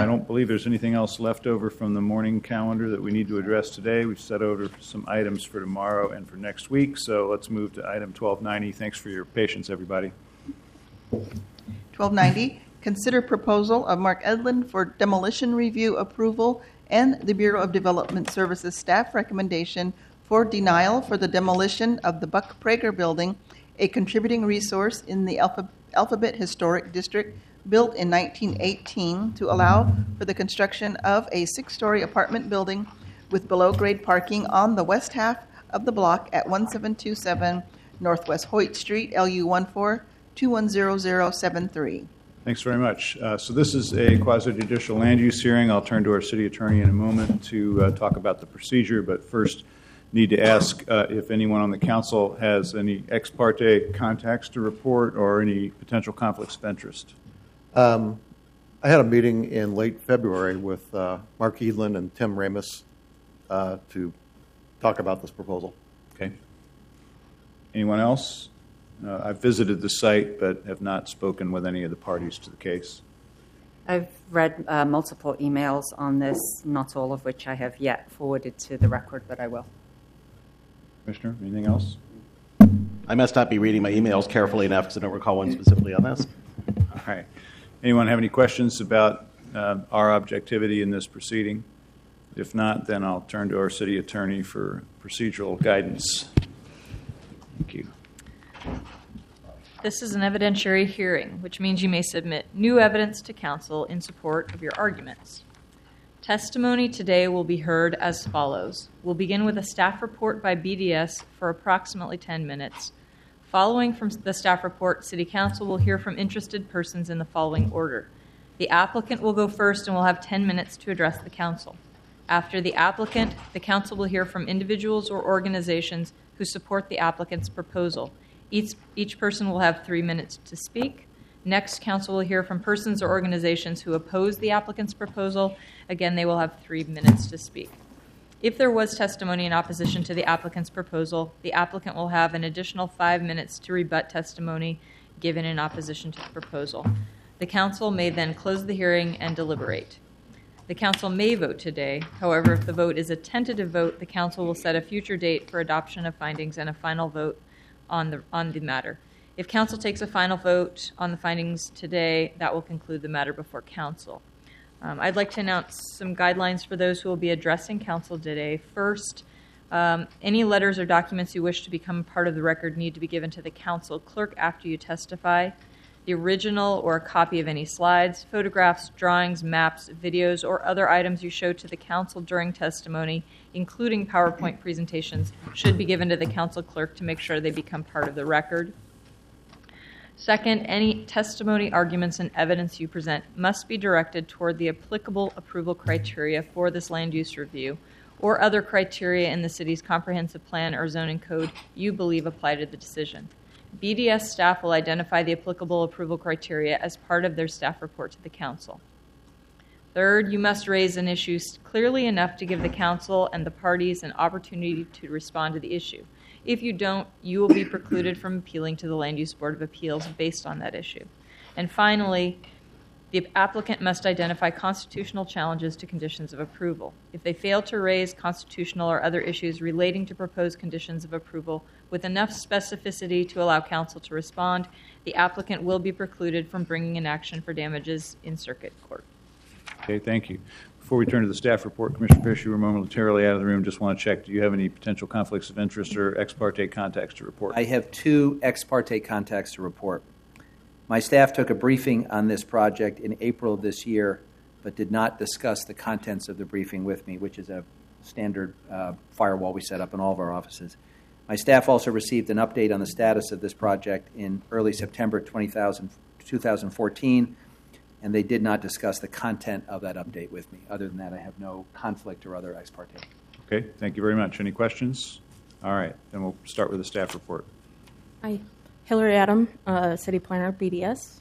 don't believe there's anything else left over from the morning calendar that we need to address today. We've set over some items for tomorrow and for next week, so let's move to item 1290. Thanks for your patience, everybody. 1290, consider proposal of Mark Edlund for demolition review approval and the Bureau of Development Services staff recommendation for denial for the demolition of the Buck Prager building, a contributing resource in the Alphabet Historic District built in 1918 to allow for the construction of a 6-story apartment building with below-grade parking on the west half of the block at 1727 Northwest Hoyt Street, LU 14-210073. Thanks very much. So this is a quasi-judicial land use hearing. I'll turn to our city attorney in a moment to talk about the procedure, but first need to ask if anyone on the council has any ex parte contacts to report or any potential conflicts of interest. I had a meeting in late February with Mark Edlund and Tim Ramus to talk about this proposal. Okay. Anyone else? I've visited the site but have not spoken with any of the parties to the case. I've read multiple emails on this, not all of which I have yet forwarded to the record, but I will. Commissioner, anything else? I must not be reading my emails carefully enough because I don't recall one specifically on this. All right. Anyone have any questions about our objectivity in this proceeding? If not, then I'll turn to our city attorney for procedural guidance. Thank you. This is an evidentiary hearing, which means you may submit new evidence to council in support of your arguments. Testimony today will be heard as follows. We'll begin with a staff report by BDS for approximately 10 minutes. Following from the staff report, City Council will hear from interested persons in the following order. The applicant will go first and will have 10 minutes to address the council. After the applicant, the council will hear from individuals or organizations who support the applicant's proposal. Each person will have 3 minutes to speak. Next, council will hear from persons or organizations who oppose the applicant's proposal. Again, they will have 3 minutes to speak. If there was testimony in opposition to the applicant's proposal, the applicant will have an additional 5 minutes to rebut testimony given in opposition to the proposal. The council may then close the hearing and deliberate. The council may vote today. However, if the vote is a tentative vote, the council will set a future date for adoption of findings and a final vote on the matter. If council takes a final vote on the findings today, that will conclude the matter before council. I'd like to announce some guidelines for those who will be addressing council today. First, any letters or documents you wish to become part of the record need to be given to the council clerk after you testify. The original or a copy of any slides, photographs, drawings, maps, videos, or other items you show to the council during testimony, including PowerPoint presentations, should be given to the council clerk to make sure they become part of the record. Second, any testimony, arguments, and evidence you present must be directed toward the applicable approval criteria for this land use review or other criteria in the city's comprehensive plan or zoning code you believe apply to the decision. BDS staff will identify the applicable approval criteria as part of their staff report to the council. Third, you must raise an issue clearly enough to give the council and the parties an opportunity to respond to the issue. If you don't, you will be precluded from appealing to the Land Use Board of Appeals based on that issue. And finally, the applicant must identify constitutional challenges to conditions of approval. If they fail to raise constitutional or other issues relating to proposed conditions of approval with enough specificity to allow council to respond, the applicant will be precluded from bringing an action for damages in circuit court. Okay, thank you. Before we turn to the staff report, Commissioner Fish, you were momentarily out of the room. Just want to check, do you have any potential conflicts of interest or ex parte contacts to report? I have 2 ex parte contacts to report. My staff took a briefing on this project in April of this year, but did not discuss the contents of the briefing with me, which is a standard firewall we set up in all of our offices. My staff also received an update on the status of this project in early September 2014, and they did not discuss the content of that update with me. Other than that, I have no conflict or other ex parte. Okay, thank you very much. Any questions? All right, then we'll start with the staff report. Hi, Hillary Adam, City Planner, BDS.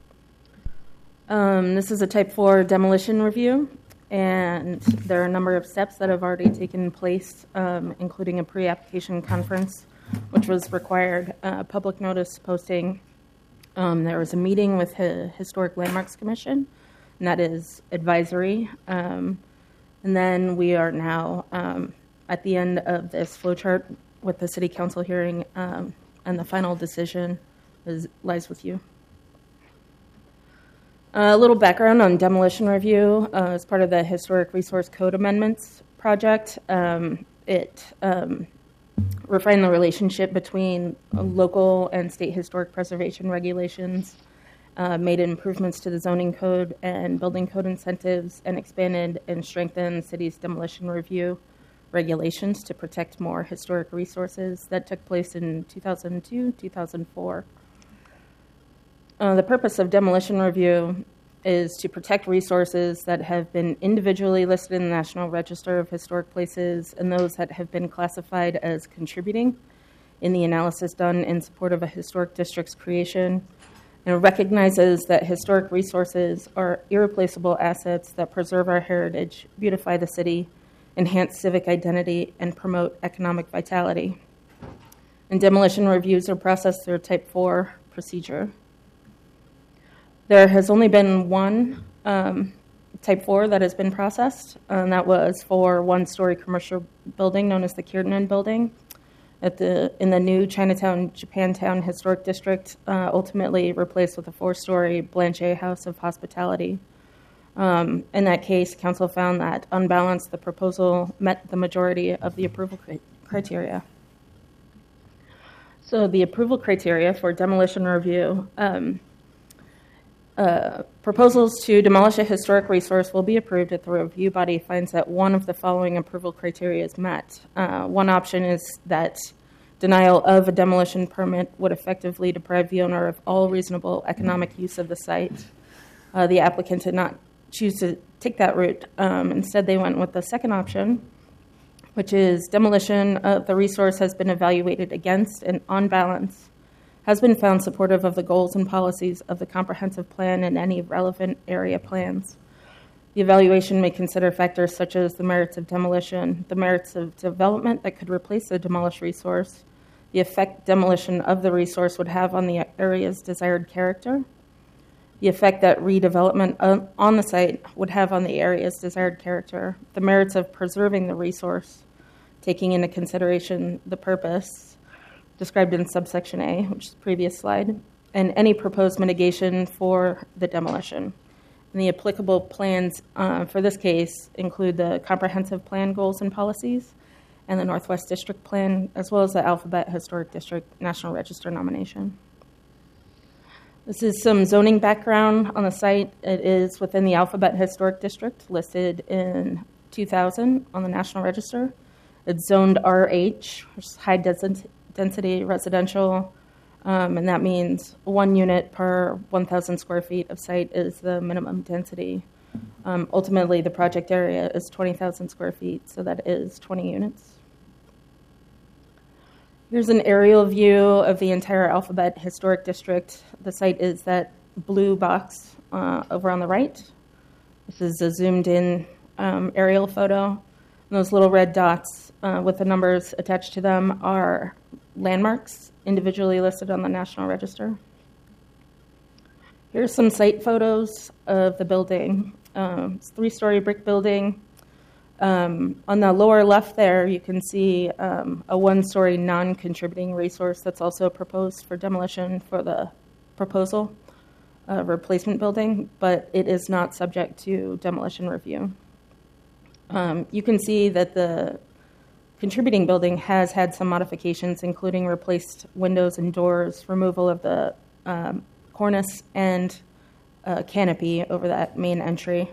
This is a Type 4 demolition review, and there are a number of steps that have already taken place, including a pre-application conference, which was required, public notice posting. There was a meeting with Historic Landmarks Commission and that is advisory. And then we are now at the end of this flowchart with the City Council hearing, and the final decision lies with you. A little background on demolition review. As part of the Historic Resource Code Amendments project, it refined the relationship between local and state historic preservation regulations, made improvements to the zoning code and building code incentives, and expanded and strengthened the city's demolition review regulations to protect more historic resources. That took place in 2002, 2004. The purpose of demolition review is to protect resources that have been individually listed in the National Register of Historic Places and those that have been classified as contributing in the analysis done in support of a historic district's creation. And it recognizes that historic resources are irreplaceable assets that preserve our heritage, beautify the city, enhance civic identity, and promote economic vitality. And demolition reviews are processed through a Type 4 procedure. There has only been one Type 4 that has been processed, and that was for one-story commercial building known as the Kiernan Building in the new Chinatown, Japantown Historic District, ultimately replaced with a 4-story Blanchet House of Hospitality. In that case, council found that unbalanced, the proposal met the majority of the approval criteria. So the approval criteria for demolition review, proposals to demolish a historic resource will be approved if the review body finds that one of the following approval criteria is met. One option is that denial of a demolition permit would effectively deprive the owner of all reasonable economic use of the site. The applicant did not choose to take that route. Instead, they went with the second option, which is demolition of the resource has been evaluated against and on balance has been found supportive of the goals and policies of the comprehensive plan and any relevant area plans. The evaluation may consider factors such as the merits of demolition, the merits of development that could replace the demolished resource, the effect demolition of the resource would have on the area's desired character, the effect that redevelopment on the site would have on the area's desired character, the merits of preserving the resource, taking into consideration the purpose described in subsection A, which is the previous slide, and any proposed mitigation for the demolition. And the applicable plans for this case include the comprehensive plan goals and policies and the Northwest District Plan, as well as the Alphabet Historic District National Register nomination. This is some zoning background on the site. It is within the Alphabet Historic District, listed in 2000 on the National Register. It's zoned RH, which is high density residential, and that means 1 unit per 1,000 square feet of site is the minimum density. Ultimately, the project area is 20,000 square feet, so that is 20 units. Here's an aerial view of the entire Alphabet Historic District. The site is that blue box over on the right. This is a zoomed-in aerial photo. And those little red dots with the numbers attached to them are landmarks individually listed on the National Register. Here's some site photos of the building. It's a 3-story brick building. On the lower left there, you can see a 1-story non-contributing resource that's also proposed for demolition for the proposal replacement building, but it is not subject to demolition review. You can see that the contributing building has had some modifications, including replaced windows and doors, removal of the cornice and canopy over that main entry.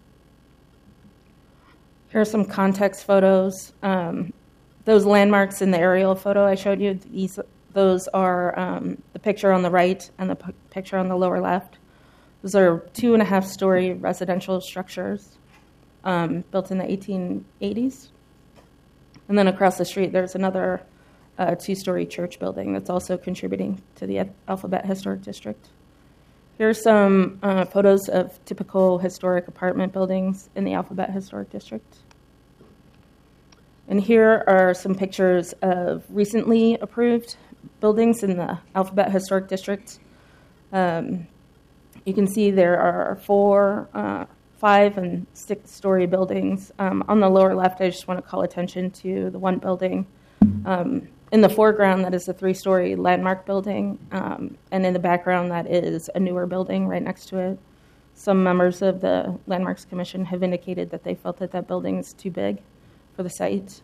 Here are some context photos. Those landmarks in the aerial photo I showed you, those are the picture on the right and the picture on the lower left. Those are 2.5-story residential structures built in the 1880s. And then across the street, there's another 2-story church building that's also contributing to the Alphabet Historic District. Here are some photos of typical historic apartment buildings in the Alphabet Historic District. And here are some pictures of recently approved buildings in the Alphabet Historic District. You can see there are 4, 5, and 6-story buildings. On the lower left, I just want to call attention to the one building. In the foreground, that is a 3-story landmark building, and in the background, that is a newer building right next to it. Some members of the Landmarks Commission have indicated that they felt that that building is too big for the site.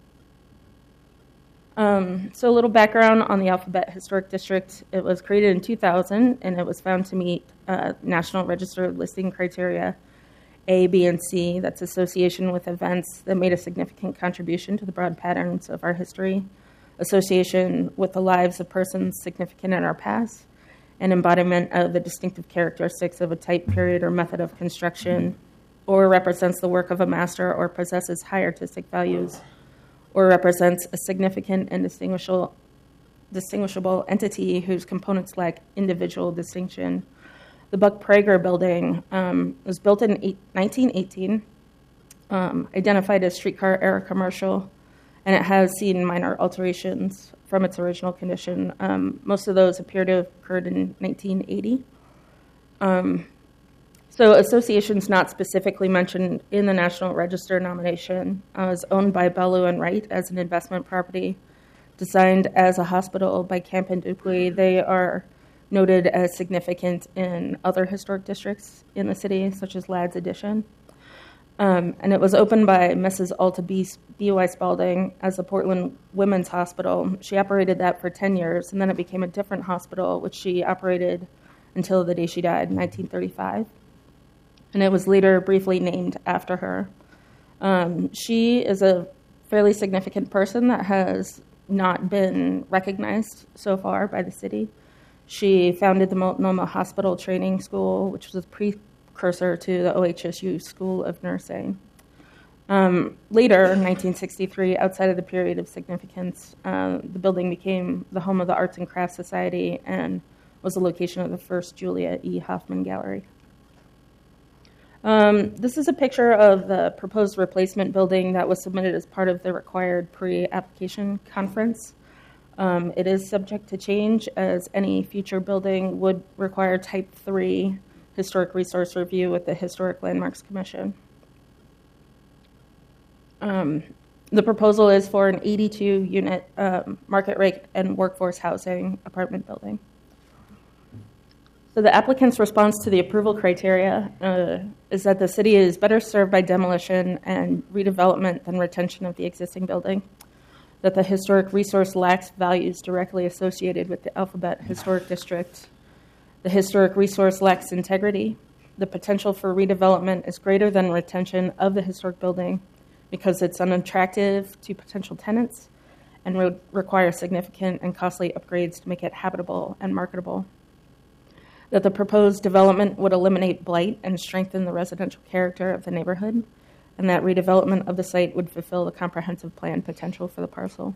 So a little background on the Alphabet Historic District. It was created in 2000, and it was found to meet National Register listing criteria A, B, and C. That's association with events that made a significant contribution to the broad patterns of our history, association with the lives of persons significant in our past, and embodiment of the distinctive characteristics of a type, period, or method of construction, or represents the work of a master, or possesses high artistic values, or represents a significant and distinguishable entity whose components lack individual distinction. The Buck Prager building was built in 1918, identified as streetcar-era commercial, and it has seen minor alterations from its original condition. Most of those appear to have occurred in 1980. So associations not specifically mentioned in the National Register nomination is owned by Bellew and Wright as an investment property, designed as a hospital by Camp and Dupuy. They are noted as significant in other historic districts in the city, such as Ladd's Addition. And it was opened by Mrs. Alta B.Y. Spalding as a Portland Women's Hospital. She operated that for 10 years, and then it became a different hospital, which she operated until the day she died in 1935. And it was later briefly named after her. She is a fairly significant person that has not been recognized so far by the city. She founded the Multnomah Hospital Training School, which was a precursor to the OHSU School of Nursing. Later, in 1963, outside of the period of significance, the building became the home of the Arts and Crafts Society and was the location of the first Julia E. Hoffman Gallery. This is a picture of the proposed replacement building that was submitted as part of the required pre-application conference. It is subject to change, as any future building would require Type 3 historic resource review with the Historic Landmarks Commission. The proposal is for an 82-unit market rate and workforce housing apartment building. So the applicant's response to the approval criteria is that the city is better served by demolition and redevelopment than retention of the existing building, that the historic resource lacks values directly associated with the Alphabet Historic District, the historic resource lacks integrity, the potential for redevelopment is greater than retention of the historic building because it's unattractive to potential tenants and would require significant and costly upgrades to make it habitable and marketable, that the proposed development would eliminate blight and strengthen the residential character of the neighborhood, and that redevelopment of the site would fulfill the comprehensive plan potential for the parcel.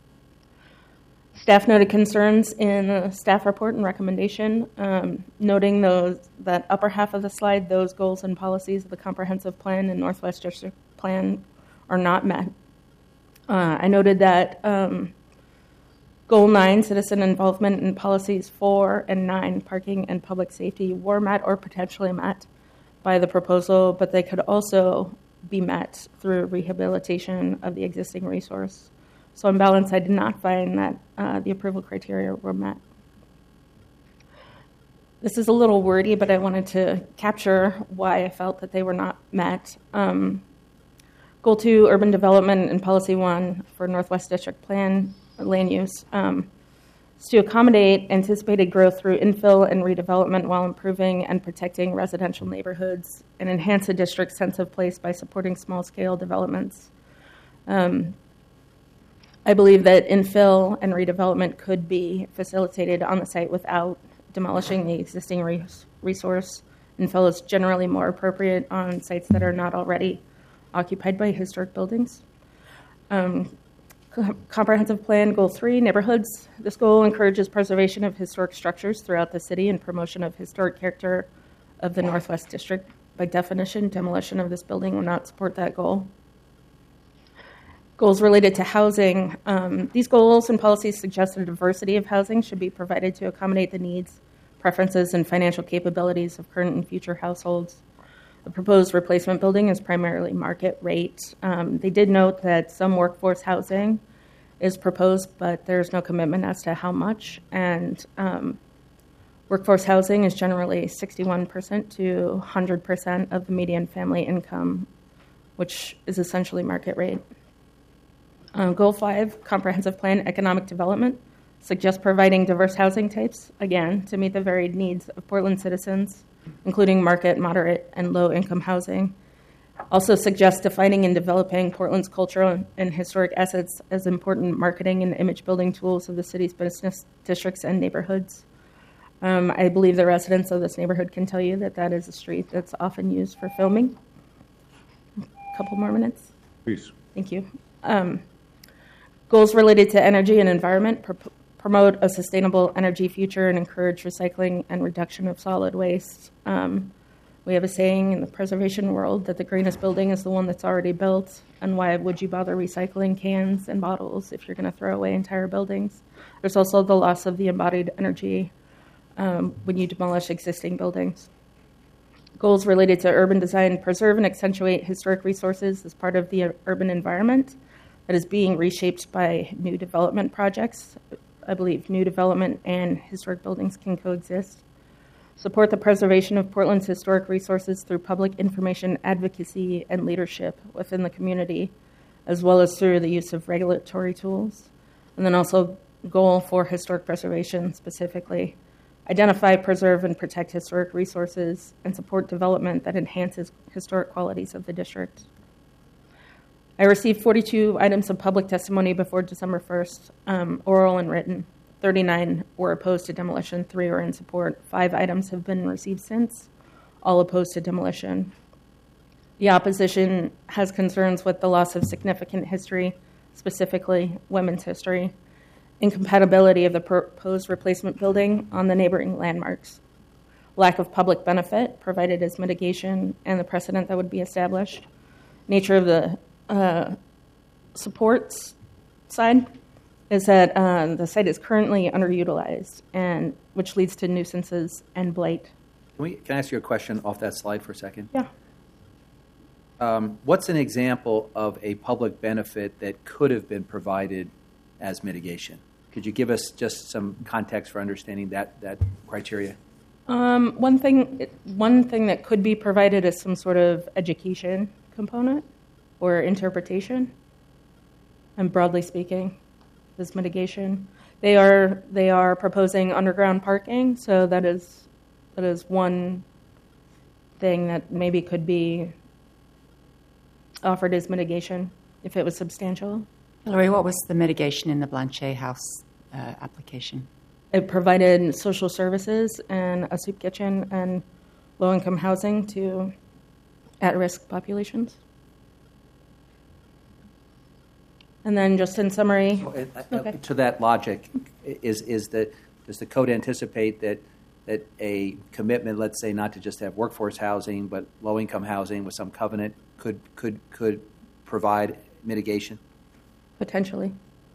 Staff noted concerns in the staff report and recommendation, noting that upper half of the slide, those goals and policies of the comprehensive plan and Northwest District Plan are not met. I noted that Goal 9, citizen involvement in policies 4 and 9, parking and public safety, were met or potentially met by the proposal, but they could also be met through rehabilitation of the existing resource. So on balance, I did not find that the approval criteria were met. This is a little wordy, but I wanted to capture why I felt that they were not met. Goal 2, urban development, and policy 1 for Northwest District Plan land use is to accommodate anticipated growth through infill and redevelopment while improving and protecting residential neighborhoods and enhance the district's sense of place by supporting small-scale developments. I believe that infill and redevelopment could be facilitated on the site without demolishing the existing resource. Infill is generally more appropriate on sites that are not already occupied by historic buildings. Comprehensive Plan Goal 3, neighborhoods. This goal encourages preservation of historic structures throughout the city and promotion of historic character of the Northwest District. By definition, demolition of this building will not support that goal. Goals related to housing. These goals and policies suggest that a diversity of housing should be provided to accommodate the needs preferences and financial capabilities of current and future households. The proposed replacement building is primarily market rate. They did note that some workforce housing is proposed, but there's no commitment as to how much. And workforce housing is generally 61% to 100% of the median family income, which is essentially market rate. Goal 5, comprehensive plan economic development, suggests providing diverse housing types, again, to meet the varied needs of Portland citizens, including market, moderate, and low-income housing. Also suggests defining and developing Portland's cultural and historic assets as important marketing and image-building tools of the city's business districts and neighborhoods. I believe the residents of this neighborhood can tell you that that is a street that's often used for filming. A couple more minutes. Please. Thank you. Goals related to energy and environment, promote a sustainable energy future and encourage recycling and reduction of solid waste. We have a saying in the preservation world that the greenest building is the one that's already built, and why would you bother recycling cans and bottles if you're going to throw away entire buildings? There's also the loss of the embodied energy when you demolish existing buildings. Goals related to urban design, preserve and accentuate historic resources as part of the urban environment that is being reshaped by new development projects. I believe new development and historic buildings can coexist. Support the preservation of Portland's historic resources through public information advocacy and leadership within the community, as well as through the use of regulatory tools. And then also goal for historic preservation specifically. Identify, preserve, and protect historic resources and support development that enhances historic qualities of the district. I received 42 items of public testimony before December 1st, oral and written. 39 were opposed to demolition, 3 are in support. 5 items have been received since, all opposed to demolition. The opposition has concerns with the loss of significant history, specifically women's history, incompatibility of the proposed replacement building on the neighboring landmarks, lack of public benefit provided as mitigation, and the precedent that would be established, nature of the supports side is that the site is currently underutilized, and which leads to nuisances and blight. Can I ask you a question off that slide for a second? Yeah. What's an example of a public benefit that could have been provided as mitigation? Could you give us just some context for understanding that criteria? One thing that could be provided is some sort of education component or interpretation, and broadly speaking, is mitigation. They are proposing underground parking, so that is one thing that maybe could be offered as mitigation if it was substantial. Hillary, what was the mitigation in the Blanchet House application? It provided social services and a soup kitchen and low-income housing to at-risk populations. And then just in summary... Okay. To that logic, does the code anticipate that a commitment, let's say not to just have workforce housing, but low-income housing with some covenant could provide mitigation? Potentially.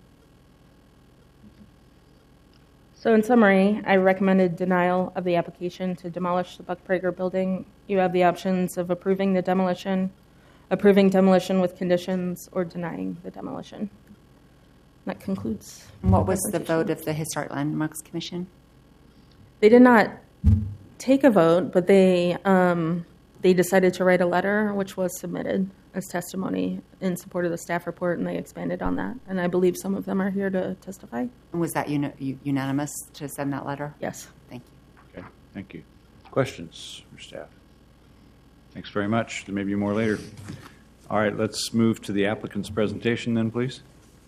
So in summary, I recommended denial of the application to demolish the Buck Prager building. You have the options of approving the demolition, approving demolition with conditions, or denying the demolition. That concludes. What was the vote of the Historic Landmarks Commission? They did not take a vote, but they decided to write a letter, which was submitted as testimony in support of the staff report, and they expanded on that. And I believe some of them are here to testify. And was that unanimous to send that letter? Yes. Thank you. Okay, thank you. Questions for staff? Thanks very much. There may be more later. All right, let's move to the applicant's presentation then, please.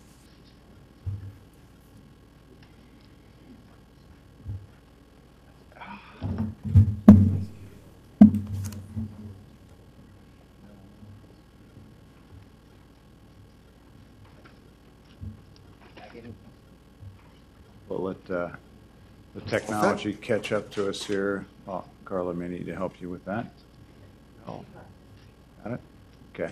We'll let the technology catch up to us here. Well, Carla may need to help you with that. Oh, got it? Okay.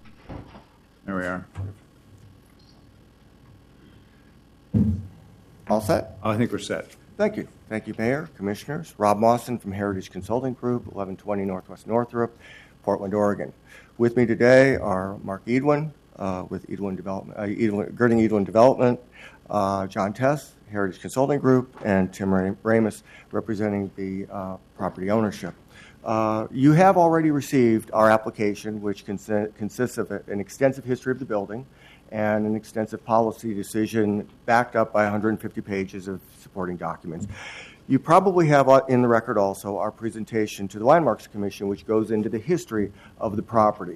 There we are. all set? I think we're set. Thank you. Thank you, Mayor, Commissioners. Rob Mawson from Heritage Consulting Group, 1120 Northwest Northrop, Portland, Oregon. With me today are Mark Edwin with Edwin Development, Girding Edwin Development, John Tess, Heritage Consulting Group, and Tim Ramus, representing the property ownership. You have already received our application, which consists of an extensive history of the building and an extensive policy decision backed up by 150 pages of supporting documents. You probably have in the record also our presentation to the Landmarks Commission, which goes into the history of the property.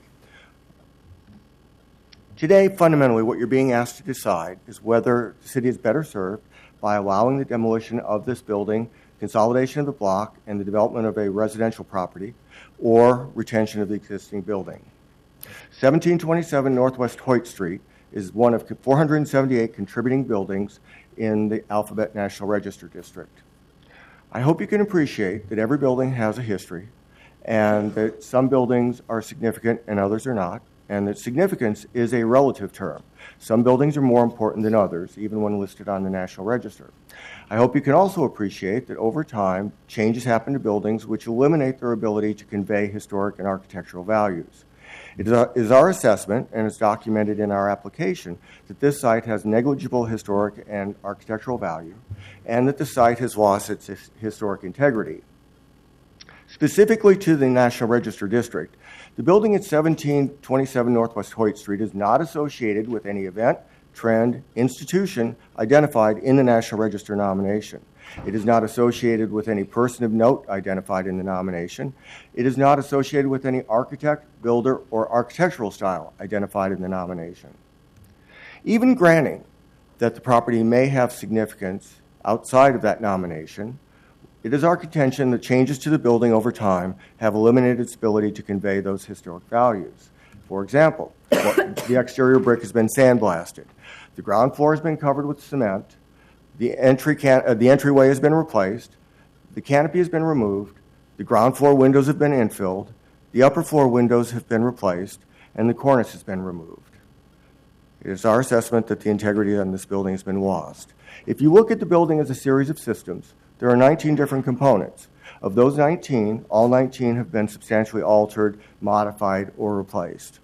Today, fundamentally, what you're being asked to decide is whether the city is better served by allowing the demolition of this building, consolidation of the block, and the development of a residential property, or retention of the existing building. 1727 Northwest Hoyt Street is one of 478 contributing buildings in the Alphabet National Register District. I hope you can appreciate that every building has a history, and that some buildings are significant and others are not, and that significance is a relative term. Some buildings are more important than others, even when listed on the National Register. I hope you can also appreciate that over time, changes happen to buildings which eliminate their ability to convey historic and architectural values. It is our assessment, and it's documented in our application, that this site has negligible historic and architectural value, and that the site has lost its historic integrity. Specifically to the National Register District, the building at 1727 Northwest Hoyt Street is not associated with any event, trend, institution identified in the National Register nomination. It is not associated with any person of note identified in the nomination. It is not associated with any architect, builder, or architectural style identified in the nomination. Even granting that the property may have significance outside of that nomination, it is our contention that changes to the building over time have eliminated its ability to convey those historic values. For example, the exterior brick has been sandblasted. The ground floor has been covered with cement. The entryway has been replaced. The canopy has been removed. The ground floor windows have been infilled. The upper floor windows have been replaced, and the cornice has been removed. It is our assessment that the integrity on this building has been lost. If you look at the building as a series of systems, there are 19 different components. Of those 19, all 19 have been substantially altered, modified, or replaced.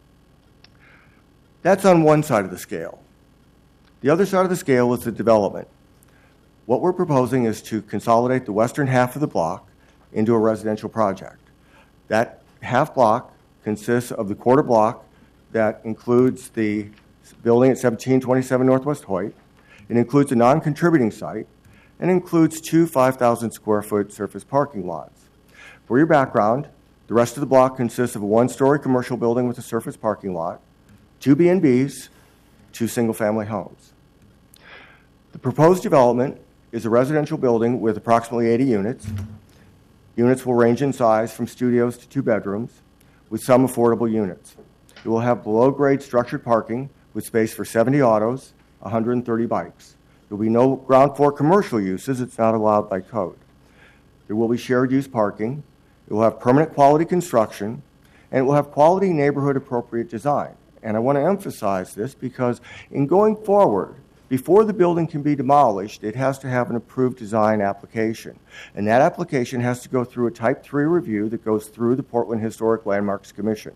That's on one side of the scale. The other side of the scale is the development. What we're proposing is to consolidate the western half of the block into a residential project. That half block consists of the quarter block that includes the building at 1727 Northwest Hoyt. It includes a non-contributing site, and includes two 5,000 square foot surface parking lots. For your background, the rest of the block consists of a one-story commercial building with a surface parking lot, two B&Bs, two single-family homes. The proposed development is a residential building with approximately 80 units. Units will range in size from studios to 2 bedrooms, with some affordable units. It will have below-grade structured parking with space for 70 autos, 130 bikes. There will be no ground floor commercial uses. It's not allowed by code. There will be shared use parking. It will have permanent quality construction, and it will have quality neighborhood appropriate design. And I want to emphasize this because in going forward, before the building can be demolished, it has to have an approved design application. And that application has to go through a Type 3 review that goes through the Portland Historic Landmarks Commission.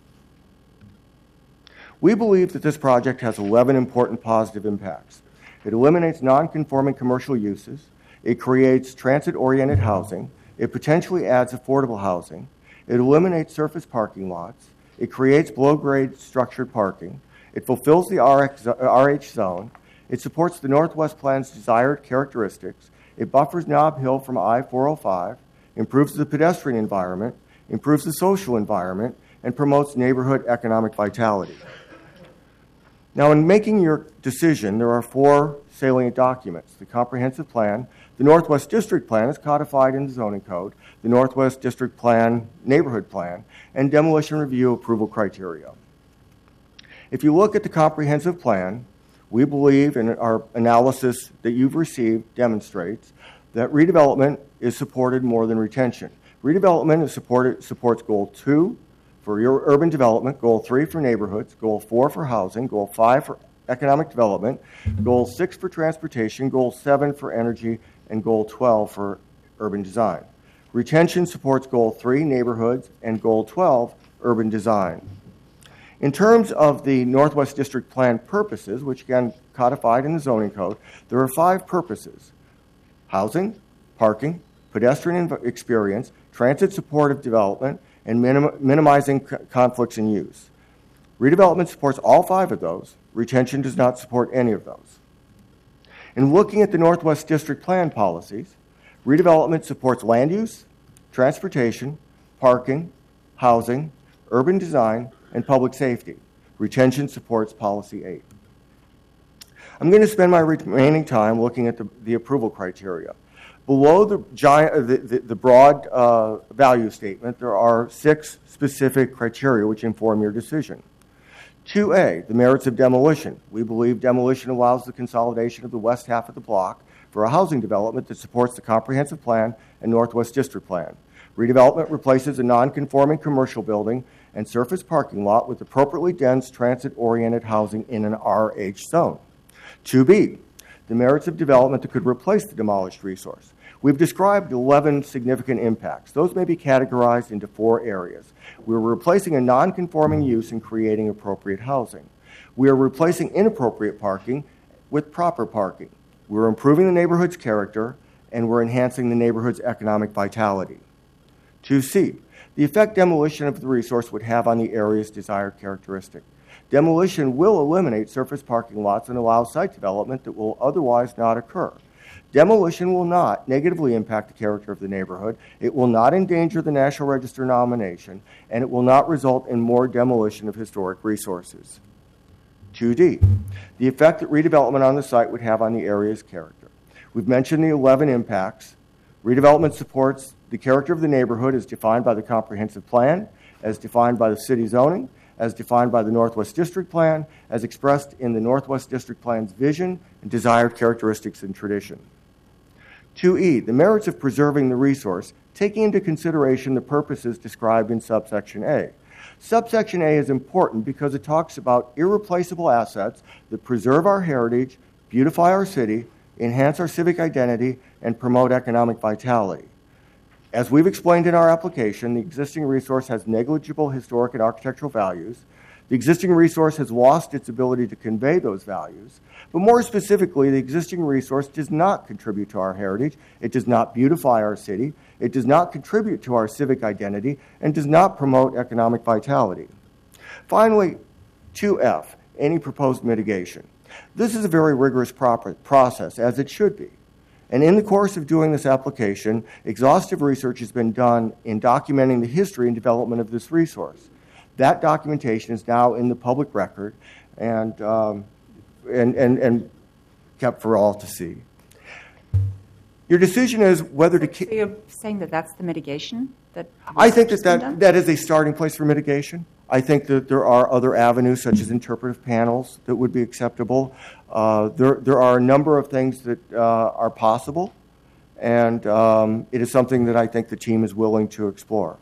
We believe that this project has 11 important positive impacts. It eliminates non-conforming commercial uses. It creates transit-oriented housing. It potentially adds affordable housing. It eliminates surface parking lots. It creates below-grade structured parking. It fulfills the RH zone. It supports the Northwest Plan's desired characteristics. It buffers Nob Hill from I-405, improves the pedestrian environment, improves the social environment, and promotes neighborhood economic vitality. Now, in making your decision, there are 4 salient documents: the comprehensive plan, the Northwest District Plan is codified in the zoning code, the Northwest District Plan, neighborhood plan, and demolition review approval criteria. If you look at the comprehensive plan, we believe, and our analysis that you've received demonstrates, that redevelopment is supported more than retention. Redevelopment supports Goal 2 for your urban development, Goal 3 for neighborhoods, Goal 4 for housing, Goal 5 for economic development, Goal 6 for transportation, Goal 7 for energy, and Goal 12 for urban design. Retention supports Goal 3, neighborhoods, and Goal 12, urban design. In terms of the Northwest District Plan purposes, which again codified in the zoning code, there are 5 purposes: housing, parking, pedestrian experience, transit supportive development, and minimizing conflicts in use. Redevelopment supports all 5 of those. Retention does not support any of those. In looking at the Northwest District Plan policies, redevelopment supports land use, transportation, parking, housing, urban design, and public safety. Retention supports Policy 8. I'm going to spend my remaining time looking at the approval criteria. Below the broad value statement, there are 6 specific criteria which inform your decision. 2A, the merits of demolition. We believe demolition allows the consolidation of the west half of the block for a housing development that supports the comprehensive plan and Northwest District Plan. Redevelopment replaces a non-conforming commercial building and surface parking lot with appropriately dense transit-oriented housing in an RH zone. 2B, the merits of development that could replace the demolished resource. We've described 11 significant impacts. Those may be categorized into 4 areas. We're replacing a non-conforming use and creating appropriate housing. We are replacing inappropriate parking with proper parking. We're improving the neighborhood's character, and we're enhancing the neighborhood's economic vitality. 2C, the effect demolition of the resource would have on the area's desired characteristic. Demolition will eliminate surface parking lots and allow site development that will otherwise not occur. Demolition will not negatively impact the character of the neighborhood, it will not endanger the National Register nomination, and it will not result in more demolition of historic resources. 2D, the effect that redevelopment on the site would have on the area's character. We've mentioned the 11 impacts. Redevelopment supports the character of the neighborhood as defined by the comprehensive plan, as defined by the city zoning, as defined by the Northwest District Plan, as expressed in the Northwest District Plan's vision and desired characteristics and tradition. 2E, the merits of preserving the resource, taking into consideration the purposes described in subsection A. Subsection A is important because it talks about irreplaceable assets that preserve our heritage, beautify our city, enhance our civic identity, and promote economic vitality. As we've explained in our application, the existing resource has negligible historic and architectural values. The existing resource has lost its ability to convey those values. But more specifically, the existing resource does not contribute to our heritage. It does not beautify our city. It does not contribute to our civic identity and does not promote economic vitality. Finally, 2F, any proposed mitigation. This is a very rigorous process, as it should be. And in the course of doing this application, exhaustive research has been done in documenting the history and development of this resource. That documentation is now in the public record and kept for all to see. Your decision is whether to keep. So you're saying that that's the mitigation? I think that is a starting place for mitigation. I think that there are other avenues, such as interpretive panels, that would be acceptable. There are a number of things that are possible, and it is something that I think the team is willing to explore.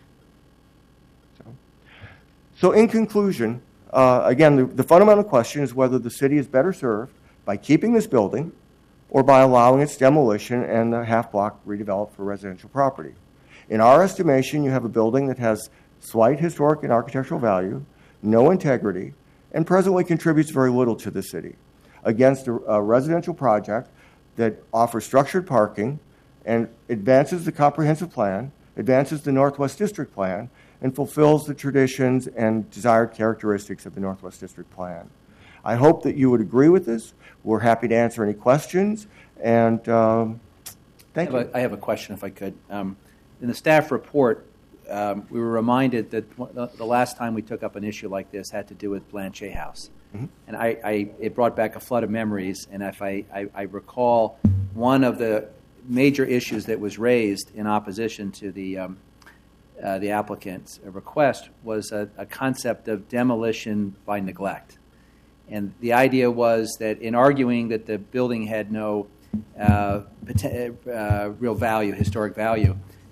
So in conclusion, again, the fundamental question is whether the city is better served by keeping this building or by allowing its demolition and the half-block redeveloped for residential property. In our estimation, you have a building that has slight historic and architectural value, no integrity, and presently contributes very little to the city, against a residential project that offers structured parking and advances the comprehensive plan, advances the Northwest District Plan, and fulfills the traditions and desired characteristics of the Northwest District Plan. I hope that you would agree with this. We're happy to answer any questions, and thank you. I have a question, if I could. In the staff report, we were reminded that the last time we took up an issue like this had to do with Blanchet House. Mm-hmm. And it brought back a flood of memories, and if I recall, one of the major issues that was raised in opposition to the applicant's request was a concept of demolition by neglect. And the idea was that in arguing that the building had no real value, historic value,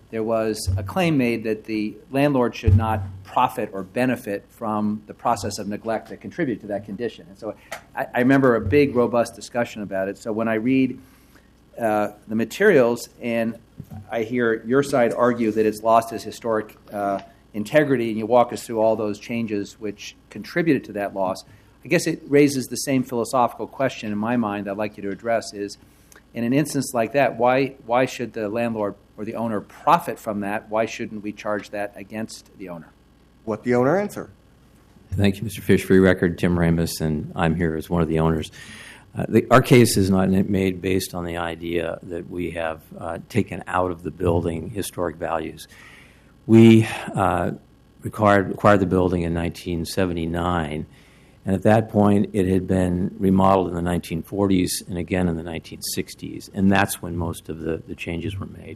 there was a claim made that the landlord should not profit or benefit from the process of neglect that contributed to that condition. And so I remember a big, robust discussion about it. So when I read the materials and I hear your side argue that it's lost its historic integrity, and you walk us through all those changes which contributed to that loss, I guess it raises the same philosophical question in my mind I'd like you to address is, in an instance like that, why should the landlord or the owner profit from that? Why shouldn't we charge that against the owner? What the owner answer? Thank you, Mr. Fish. For your record, Tim Ramus, and I'm here as one of the owners. Our case is not made based on the idea that we have taken out of the building historic values. We acquired the building in 1979, and at that point it had been remodeled in the 1940s and again in the 1960s, and that's when most of the changes were made.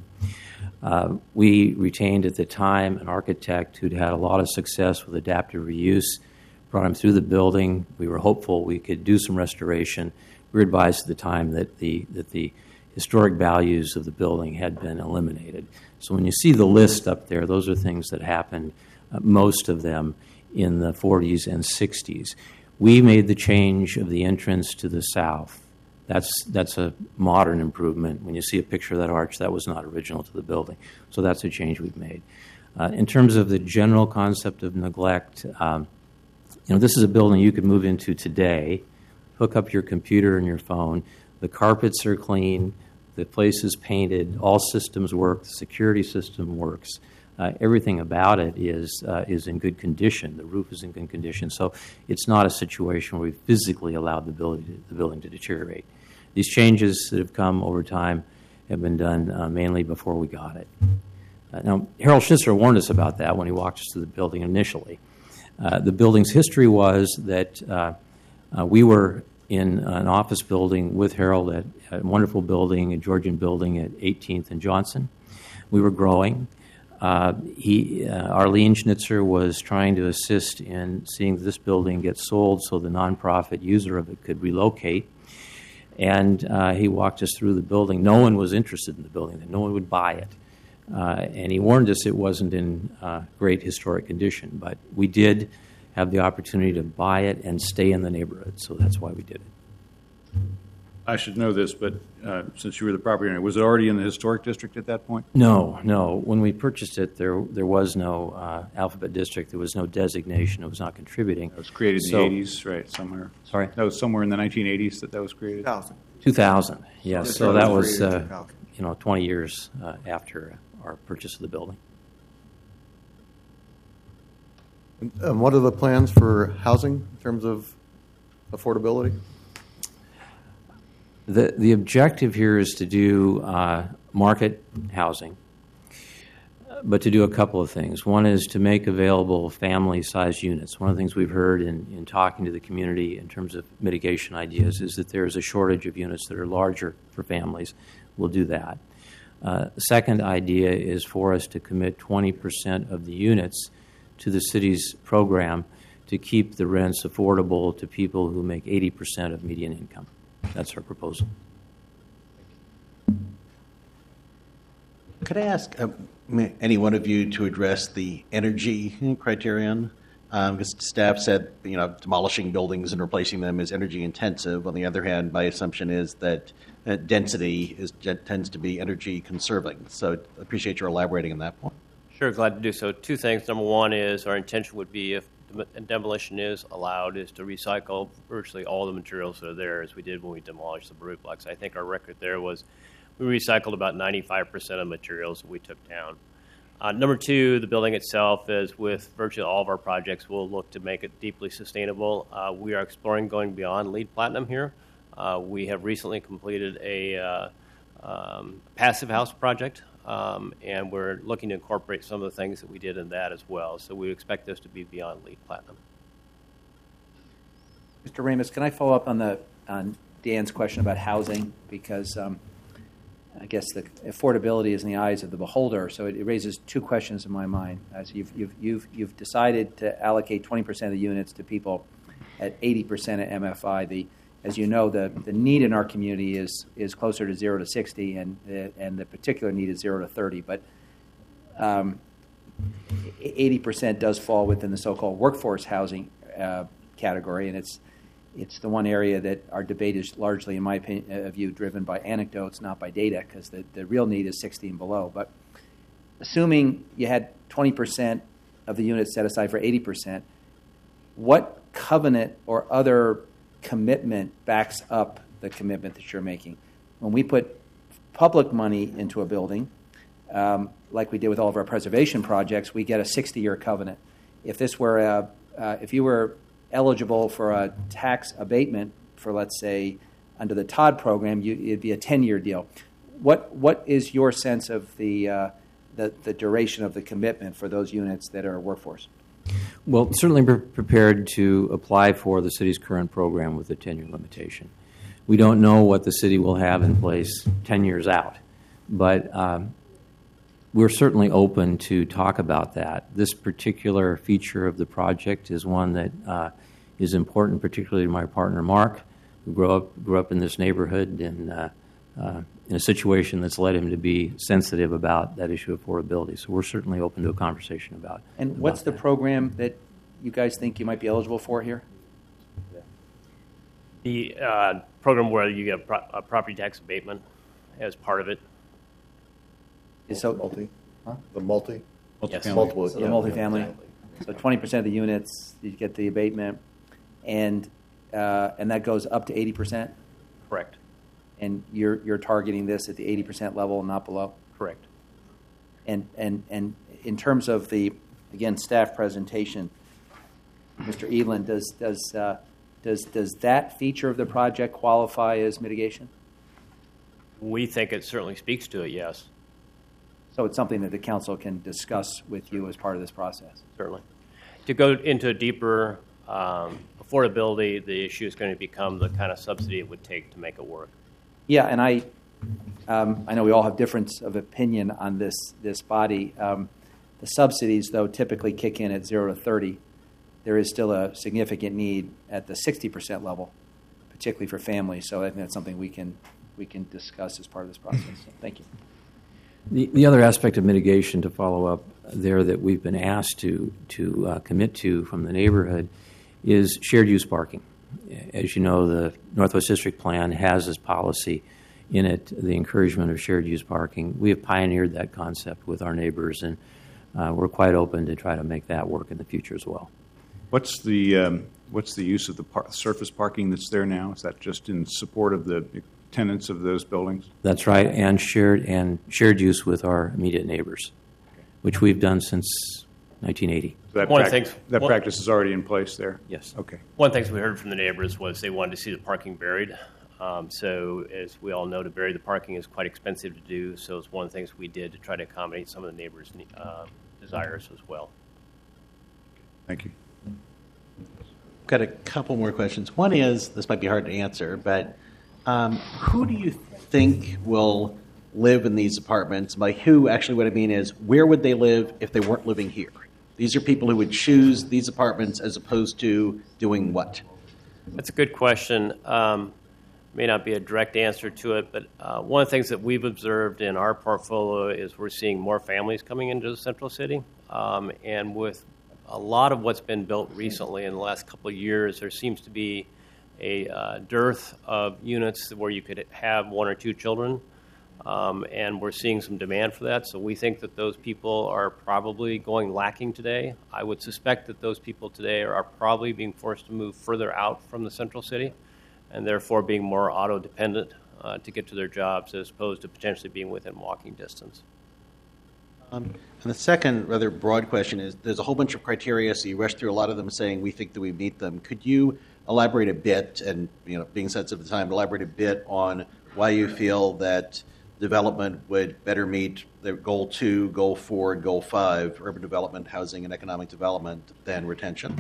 We retained at the time an architect who'd had a lot of success with adaptive reuse, brought him through the building. We were hopeful we could do some restoration. We were advised at the time that the historic values of the building had been eliminated. So when you see the list up there, those are things that happened, most of them in the 40s and 60s. We made the change of the entrance to the south. That's a modern improvement. When you see a picture of that arch, that was not original to the building. So that's a change we've made. In terms of the general concept of neglect, this is a building you could move into today, hook up your computer and your phone. The carpets are clean. The place is painted. All systems work. The security system works. Everything about it is in good condition. The roof is in good condition. So it's not a situation where we physically allowed the building to deteriorate. These changes that have come over time have been done mainly before we got it. Now, Harold Schisser warned us about that when he walked us through the building initially. The building's history was that we were in an office building with Harold at a wonderful building, a Georgian building at 18th and Johnson. We were growing. Arlene Schnitzer was trying to assist in seeing this building get sold so the nonprofit user of it could relocate. And he walked us through the building. No one was interested in the building. No one would buy it. And he warned us it wasn't in great historic condition. But we did have the opportunity to buy it and stay in the neighborhood. So that's why we did it. I should know this, but since you were the property owner, was it already in the historic district at that point? No. When we purchased it, there was no alphabet district. There was no designation. It was not contributing. It was created in the 80s, right, somewhere. Sorry? That was somewhere in the 1980s that was created? 2000, yes. So that was 20 years after our purchase of the building. And what are the plans for housing in terms of affordability? The objective here is to do market housing, but to do a couple of things. One is to make available family-sized units. One of the things we've heard in talking to the community in terms of mitigation ideas is that there is a shortage of units that are larger for families. We'll do that. The second idea is for us to commit 20% of the units to the city's program to keep the rents affordable to people who make 80% of median income. That's our proposal. Could I ask any one of you to address the energy criterion? Because staff said, demolishing buildings and replacing them is energy intensive. On the other hand, my assumption is that density tends to be energy conserving. So I appreciate your elaborating on that point. Sure, glad to do so. Two things. Number one is our intention would be, if demolition is allowed, is to recycle virtually all the materials that are there, as we did when we demolished the Baruplex. I think our record there was we recycled about 95% of materials that we took down. Number two, the building itself, is with virtually all of our projects, we'll look to make it deeply sustainable. We are exploring going beyond LEED Platinum here. We have recently completed a passive house project, and we're looking to incorporate some of the things that we did in that as well. So we expect this to be beyond LEED Platinum. Mr. Ramus, can I follow up on Dan's question about housing? Because I guess the affordability is in the eyes of the beholder, so it raises two questions in my mind. As you've decided to allocate 20% of the units to people at 80% at MFI. As you know, the need in our community is closer to 0 to 60, and the particular need is 0 to 30. But 80% does fall within the so-called workforce housing category, and it's the one area that our debate is largely, in my view, driven by anecdotes, not by data, because the real need is 60 and below. But assuming you had 20% of the units set aside for 80%, what covenant or other commitment backs up the commitment that you're making? When we put public money into a building, like we did with all of our preservation projects, we get a 60-year covenant. If this were if you were eligible for a tax abatement for, let's say, under the TOD program, it'd be a 10-year deal. What is your sense of the duration of the commitment for those units that are workforce? Well, certainly we're prepared to apply for the city's current program with a 10-year limitation. We don't know what the city will have in place 10 years out, but we're certainly open to talk about that. This particular feature of the project is one that is important, particularly to my partner, Mark, who grew up in this neighborhood and in a situation that's led him to be sensitive about that issue of affordability. So we're certainly open to a conversation about. And what's the program that you guys think you might be eligible for here? The program where you get a property tax abatement as part of it. So, The multi? Yes. Multiple. So the multifamily. So 20% of the units, you get the abatement, and that goes up to 80%? Correct. And you're targeting this at the 80% level, not below? Correct. And in terms of the, again, staff presentation, Mr. Evelyn, does that feature of the project qualify as mitigation? We think it certainly speaks to it, yes. So it's something that the council can discuss with you as part of this process? Certainly. To go into deeper affordability, the issue is going to become the kind of subsidy it would take to make it work. Yeah, and I know we all have difference of opinion on this body. The subsidies, though, typically kick in at 0 to 30. There is still a significant need at the 60% level, particularly for families. So I think that's something we can discuss as part of this process. So thank you. The other aspect of mitigation to follow up there that we've been asked to commit to from the neighborhood is shared use parking. As you know, the Northwest District Plan has as policy in it the encouragement of shared use parking. We have pioneered that concept with our neighbors, and we're quite open to try to make that work in the future as well. What's the use of the surface parking that's there now? Is that just in support of the tenants of those buildings? That's right, and shared use with our immediate neighbors, which we've done since 1980. So that practice is already in place there? Yes. Okay. One of the things we heard from the neighbors was they wanted to see the parking buried. So as we all know, to bury the parking is quite expensive to do. So it's one of the things we did to try to accommodate some of the neighbors' desires as well. Thank you. I've got a couple more questions. One is, this might be hard to answer, but who do you think will live in these apartments? By who, actually what I mean is, where would they live if they weren't living here? These are people who would choose these apartments as opposed to doing what? That's a good question. May not be a direct answer to it, but one of the things that we've observed in our portfolio is we're seeing more families coming into the central city. And with a lot of what's been built recently in the last couple of years, there seems to be a dearth of units where you could have 1 or 2 children. And we're seeing some demand for that. So we think that those people are probably going lacking today. I would suspect that those people today are probably being forced to move further out from the central city and therefore being more auto-dependent to get to their jobs as opposed to potentially being within walking distance. And the second rather broad question is, there's a whole bunch of criteria, so you rush through a lot of them saying we think that we meet them. Could you elaborate a bit, and being sensitive of the time, elaborate a bit on why you feel that development would better meet the goal 2, goal 4, and goal 5, urban development, housing, and economic development, than retention?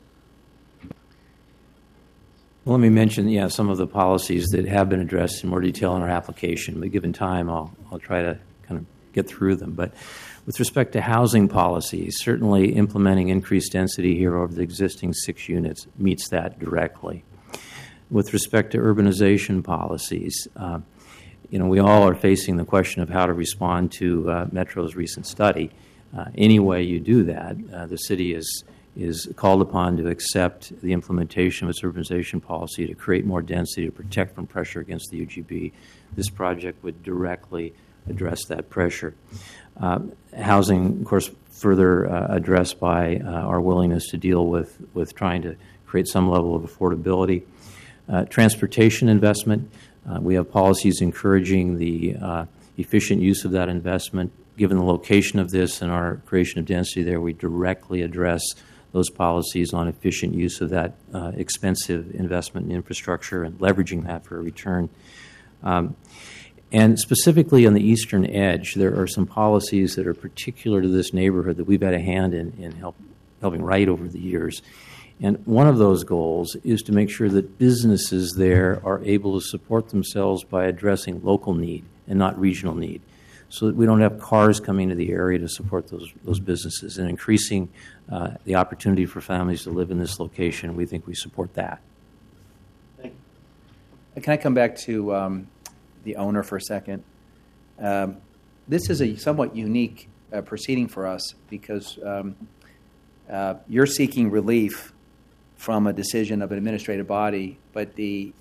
Well, let me mention, some of the policies that have been addressed in more detail in our application. But given time, I'll try to kind of get through them. But with respect to housing policies, certainly implementing increased density here over the existing 6 units meets that directly. With respect to urbanization policies, we all are facing the question of how to respond to Metro's recent study. Any way you do that, the city is called upon to accept the implementation of its urbanization policy to create more density to protect from pressure against the UGB. This project would directly address that pressure. Housing, of course, further addressed by our willingness to deal with trying to create some level of affordability. Transportation investment, we have policies encouraging the efficient use of that investment. Given the location of this and our creation of density there, we directly address those policies on efficient use of that expensive investment in infrastructure and leveraging that for a return. And specifically on the eastern edge, there are some policies that are particular to this neighborhood that we've had a hand in helping write over the years. And one of those goals is to make sure that businesses there are able to support themselves by addressing local need and not regional need, so that we don't have cars coming to the area to support those businesses, and increasing the opportunity for families to live in this location. We think we support that. Thank you. Can I come back to the owner for a second? This is a somewhat unique proceeding for us because you're seeking relief from a decision of an administrative body, but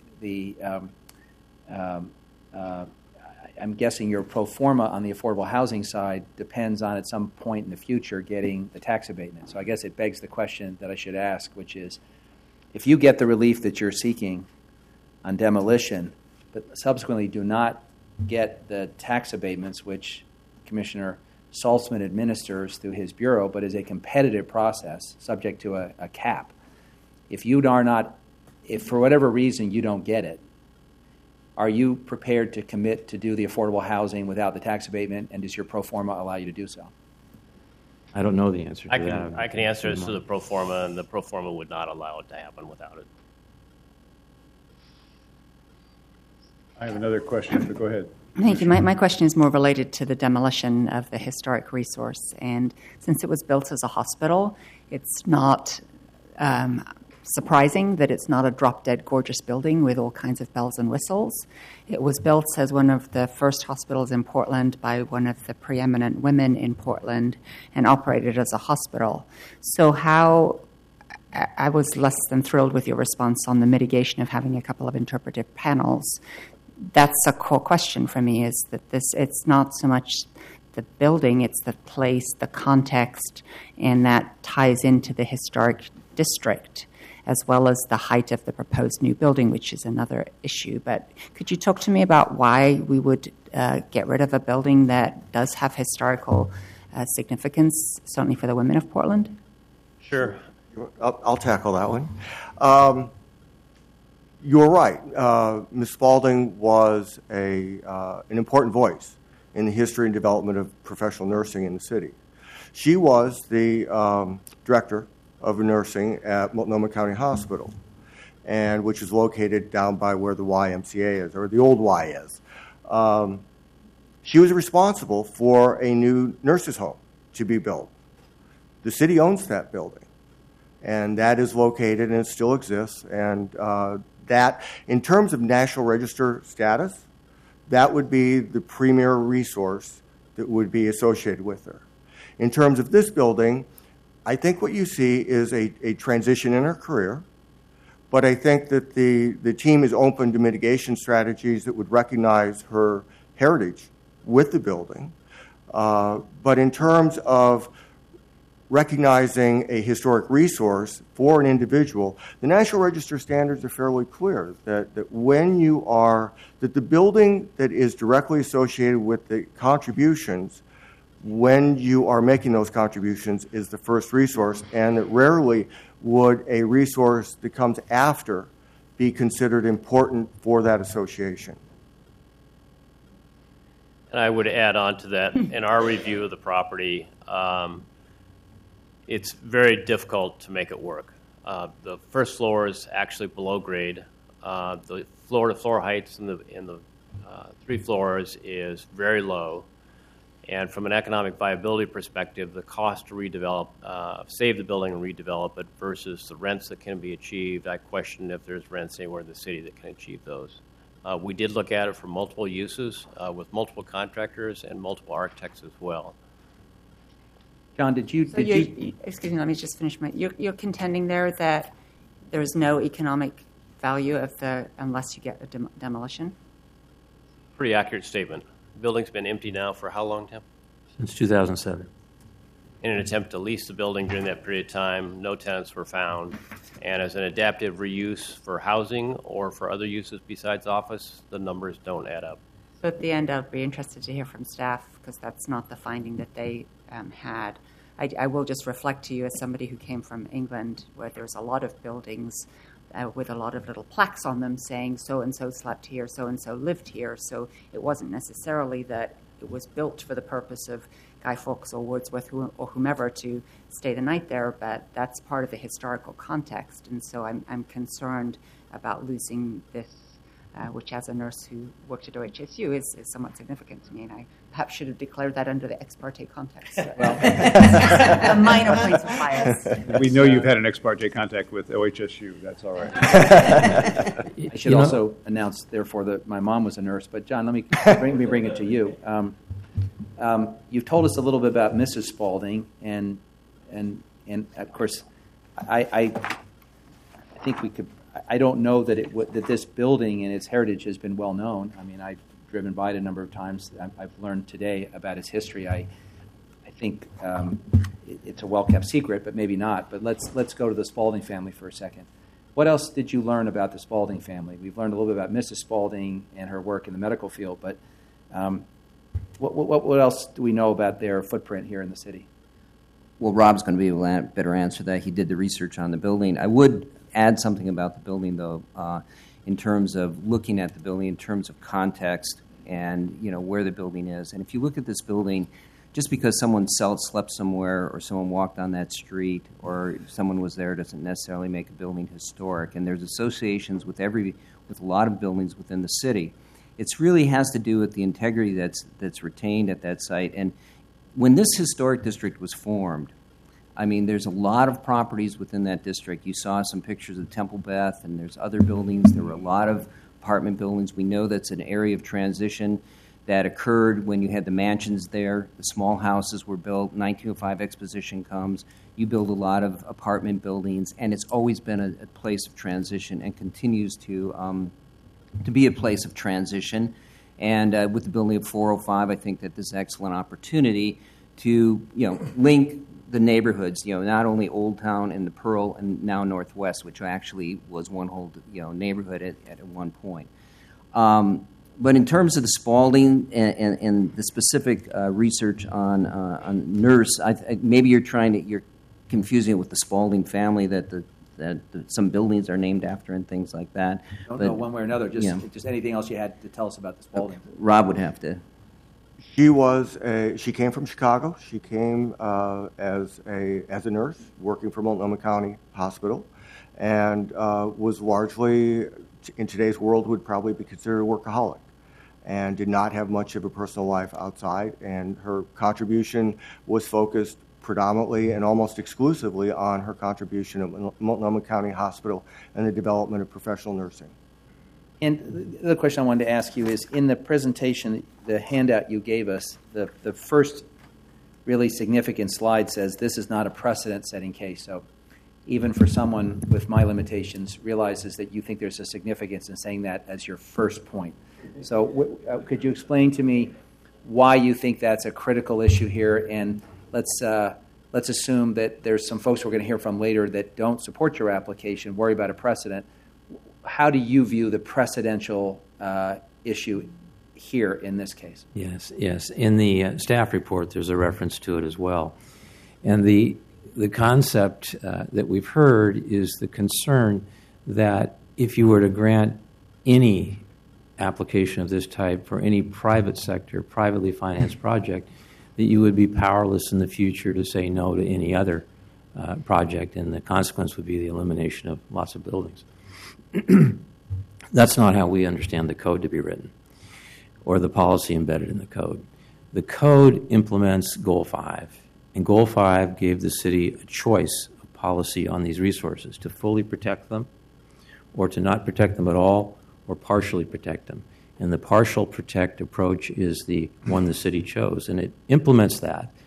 I'm guessing your pro forma on the affordable housing side depends on at some point in the future getting the tax abatement. So I guess it begs the question that I should ask, which is, if you get the relief that you're seeking on demolition, but subsequently do not get the tax abatements, which Commissioner Saltzman administers through his bureau, but is a competitive process subject to a cap. If for whatever reason you don't get it, are you prepared to commit to do the affordable housing without the tax abatement, and does your pro forma allow you to do so? I don't know the answer to that. I can answer this to the pro forma, and the pro forma would not allow it to happen without it. I have another question, but go ahead. Thank you. My question is more related to the demolition of the historic resource. And since it was built as a hospital, it's not surprising that it's not a drop-dead gorgeous building with all kinds of bells and whistles. It was built as one of the first hospitals in Portland by one of the preeminent women in Portland and operated as a hospital. So I was less than thrilled with your response on the mitigation of having a couple of interpretive panels. That's a core question for me, is that it's not so much the building, it's the place, the context, and that ties into the historic district, as well as the height of the proposed new building, which is another issue. But could you talk to me about why we would get rid of a building that does have historical significance, certainly for the women of Portland? Sure. I'll tackle that one. You're right. Ms. Spalding was an important voice in the history and development of professional nursing in the city. She was the director of nursing at Multnomah County Hospital, and which is located down by where the YMCA is, or the old Y is. She was responsible for a new nurses' home to be built. The city owns that building, and that is located, and it still exists, and that, in terms of National Register status, that would be the premier resource that would be associated with her. In terms of this building, I think what you see is a transition in her career, but I think that the team is open to mitigation strategies that would recognize her heritage with the building. But in terms of recognizing a historic resource for an individual, the National Register standards are fairly clear that the building that is directly associated with the contributions, when you are making those contributions, is the first resource, and that rarely would a resource that comes after be considered important for that association. And I would add on to that, in our review of the property, it's very difficult to make it work. The first floor is actually below grade. The floor-to-floor heights in the 3 floors is very low. And from an economic viability perspective, the cost to redevelop, save the building and redevelop it versus the rents that can be achieved, I question if there's rents anywhere in the city that can achieve those. We did look at it for multiple uses with multiple contractors and multiple architects as well. John, did you? So excuse me, let me just finish you're contending there that there is no economic value of unless you get a demolition? Pretty accurate statement. The building's been empty now for how long, Tim? Since 2007. In an attempt to lease the building during that period of time, no tenants were found. And as an adaptive reuse for housing or for other uses besides office, the numbers don't add up. So at the end, I'll be interested to hear from staff because that's not the finding that they had. I will just reflect to you as somebody who came from England where there's a lot of buildings with a lot of little plaques on them saying so-and-so slept here, so-and-so lived here. So it wasn't necessarily that it was built for the purpose of Guy Fawkes or Wordsworth or whomever to stay the night there, but that's part of the historical context. And so I'm concerned about losing this, which as a nurse who worked at OHSU is somewhat significant to me, and I perhaps should have declared that under the ex parte context. A minor points of bias. We know you've had an ex parte contact with OHSU. That's all right. I should also announce, therefore, that my mom was a nurse. But John, let me bring it to you. You've told us a little bit about Mrs. Spaulding, and of course, I think we could. I don't know that that this building and its heritage has been well known. I mean, I've driven by it a number of times. I've learned today about its history. I think it's a well-kept secret, but maybe not. But let's go to the Spaulding family for a second. What else did you learn about the Spaulding family? We've learned a little bit about Mrs. Spaulding and her work in the medical field, but what else do we know about their footprint here in the city? Well, Rob's going to be able to better answer that. He did the research on the building. I would add something about the building, though, in terms of looking at the building, in terms of context and, where the building is. And if you look at this building, just because someone slept somewhere or someone walked on that street or someone was there doesn't necessarily make a building historic. And there's associations with a lot of buildings within the city. It really has to do with the integrity that's retained at that site. And when this historic district was formed, I mean, there's a lot of properties within that district. You saw some pictures of Temple Beth, and there's other buildings. There were a lot of apartment buildings. We know that's an area of transition that occurred when you had the mansions there. The small houses were built. 1905 Exposition comes. You build a lot of apartment buildings, and it's always been a place of transition and continues to be a place of transition. And with the building of 405, I think that this is an excellent opportunity to link the neighborhoods, not only Old Town and the Pearl and now Northwest, which actually was one whole neighborhood at one point. But in terms of the Spaulding and the specific research on nurse, maybe you're confusing it with the Spaulding family that some buildings are named after and things like that. Don't know one way or another. Just anything else you had to tell us about the Spaulding. Rob would have to. She came from Chicago. She came as a nurse working for Multnomah County Hospital, and was largely, in today's world, would probably be considered a workaholic, and did not have much of a personal life outside. And her contribution was focused predominantly and almost exclusively on her contribution at Multnomah County Hospital and the development of professional nursing. And the other question I wanted to ask you is, in the presentation, the handout you gave us, the first really significant slide says this is not a precedent-setting case. So even for someone with my limitations, realizes that you think there's a significance in saying that as your first point. So could you explain to me why you think that's a critical issue here? And let's assume that there's some folks we're going to hear from later that don't support your application, worry about a precedent. How do you view the precedential issue here in this case? Yes. In the staff report, there's a reference to it as well. And the concept that we've heard is the concern that if you were to grant any application of this type for any private sector, privately financed project, that you would be powerless in the future to say no to any other project, and the consequence would be the elimination of lots of buildings. That's not how we understand the code to be written, or the policy embedded in the code. The code implements Goal 5, and Goal 5 gave the city a choice of policy on these resources, to fully protect them, or to not protect them at all, or partially protect them. And the partial protect approach is the one the city chose, and it implements that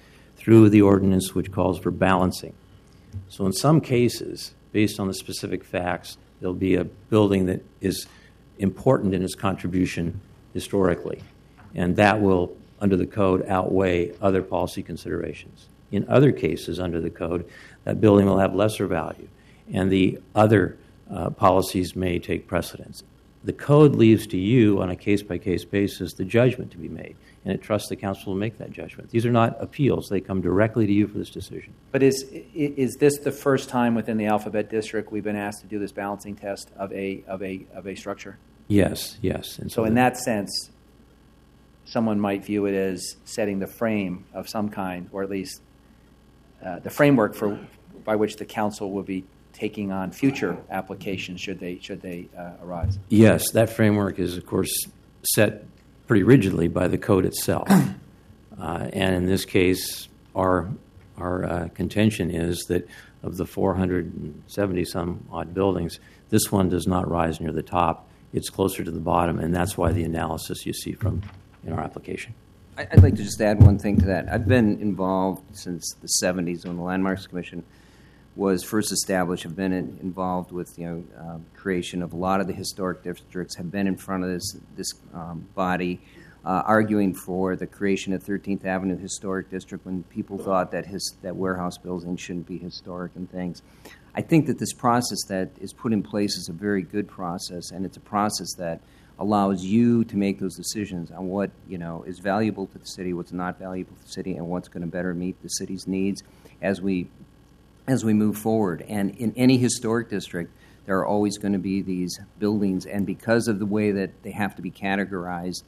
through the ordinance which calls for balancing. So in some cases, based on the specific facts, there'll be a building that is important in its contribution historically, and that will, under the code, outweigh other policy considerations. In other cases under the code, that building will have lesser value, and the other policies may take precedence. The code leaves to you, on a case-by-case basis, the judgment to be made, and it trusts the council to make that judgment. These are not appeals. They come directly to you for this decision. But is this the first time within the Alphabet District we've been asked to do this balancing test of a structure? Yes. And so in that sense, someone might view it as setting the frame of some kind, or at least the framework by which the council will be taking on future applications should they arise. Yes, that framework is, of course, set pretty rigidly by the code itself. And in this case, our contention is that of the 470-some odd buildings, this one does not rise near the top. It's closer to the bottom, and that's why the analysis you see in our application. I'd like to just add one thing to that. I've been involved since the 70s when the Landmarks Commission was first established. I've been involved with creation of a lot of the historic districts. Have been in front of this body arguing for the creation of 13th Avenue Historic District when people thought that warehouse building shouldn't be historic and things. I think that this process that is put in place is a very good process, and it's a process that allows you to make those decisions on what is valuable to the city, what's not valuable to the city, and what's going to better meet the city's needs as we move forward. And in any historic district, there are always going to be these buildings, and because of the way that they have to be categorized,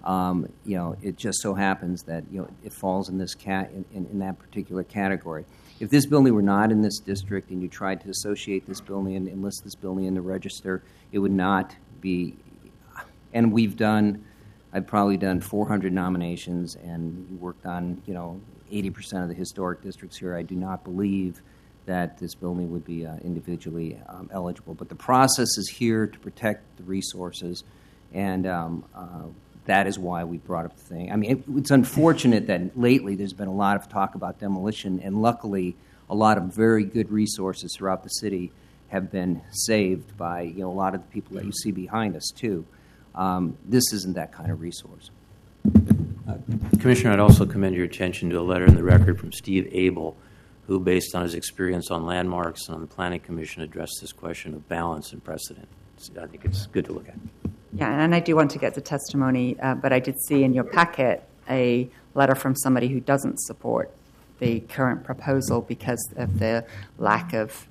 it just so happens that it falls in this in that particular category. If this building were not in this district and you tried to associate this building and enlist this building in the register, it would not be. And I've probably done 400 nominations and worked on 80% of the historic districts here. I do not believe that this building would be individually eligible. But the process is here to protect the resources, and that is why we brought up the thing. I mean, it's unfortunate that lately there's been a lot of talk about demolition, and luckily a lot of very good resources throughout the city have been saved by a lot of the people that you see behind us, too. This isn't that kind of resource. Commissioner, I'd also commend your attention to a letter in the record from Steve Abel, who, based on his experience on landmarks and on the Planning Commission, addressed this question of balance and precedent. I think it's good to look at. Yeah, and I do want to get the testimony, but I did see in your packet a letter from somebody who doesn't support the current proposal because of the lack of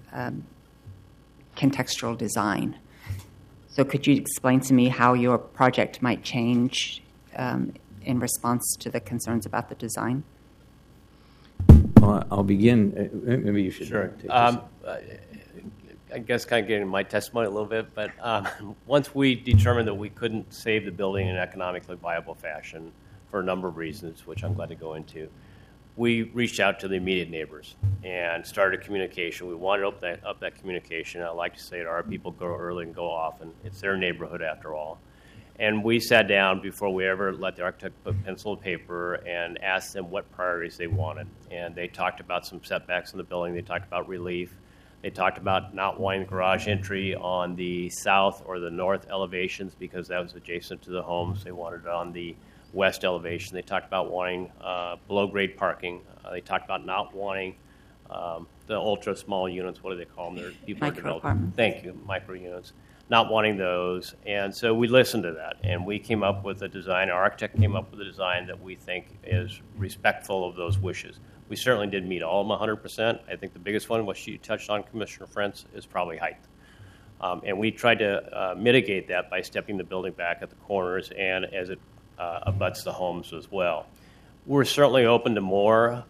contextual design. So could you explain to me how your project might change in response to the concerns about the design? Well, I'll begin. Maybe you should. Sure. Take this. I guess kind of getting my testimony a little bit, but once we determined that we couldn't save the building in an economically viable fashion for a number of reasons, which I'm glad to go into, we reached out to the immediate neighbors and started communication. We wanted to open up that communication. I like to say that our people go early and go often. It's their neighborhood after all. And we sat down before we ever let the architect put pencil to paper and asked them what priorities they wanted. And they talked about some setbacks in the building. They talked about relief. They talked about not wanting garage entry on the south or the north elevations because that was adjacent to the homes. They wanted it on the west elevation. They talked about wanting below-grade parking. They talked about not wanting the ultra-small units. What do they call them? They're people Micro-apartments. Thank you, micro-units. Not wanting those. And so we listened to that, and we came up with a design. Our architect came up with a design that we think is respectful of those wishes. We certainly did meet all of them 100%. I think the biggest one, what she touched on, Commissioner Frentz, is probably height. And we tried to mitigate that by stepping the building back at the corners and as it abuts the homes as well. We're certainly open to more